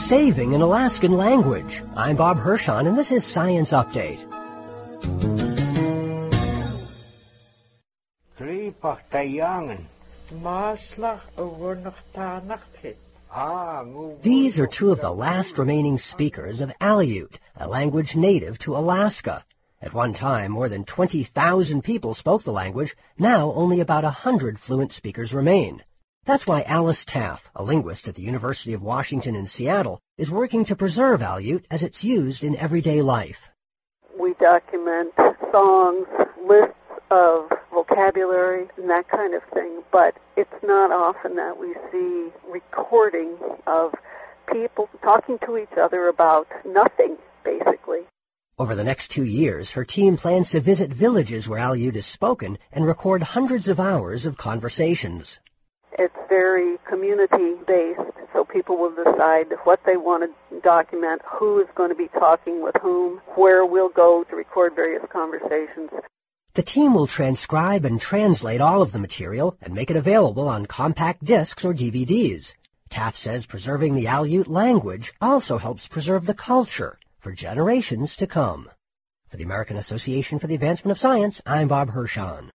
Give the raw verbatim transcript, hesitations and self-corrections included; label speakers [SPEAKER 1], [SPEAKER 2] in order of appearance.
[SPEAKER 1] saving an Alaskan language. I'm Bob Hirschon, and this is Science Update. These are two of the last remaining speakers of Aleut, a language native to Alaska. At one time, more than twenty thousand people spoke the language. Now, only about one hundred fluent speakers remain. That's why Alice Taff, a linguist at the University of Washington in Seattle, is working to preserve Aleut as it's used in everyday life.
[SPEAKER 2] We document songs, lists of vocabulary, and that kind of thing, but it's not often that we see recording of people talking to each other about nothing, basically.
[SPEAKER 1] Over the next two years, her team plans to visit villages where Aleut is spoken and record hundreds of hours of conversations.
[SPEAKER 2] It's very community-based, so people will decide what they want to document, who is going to be talking with whom, where we'll go to record various conversations.
[SPEAKER 1] The team will transcribe and translate all of the material and make it available on compact discs or D V Ds. Taft says preserving the Aleut language also helps preserve the culture for generations to come. For the American Association for the Advancement of Science, I'm Bob Hirschon.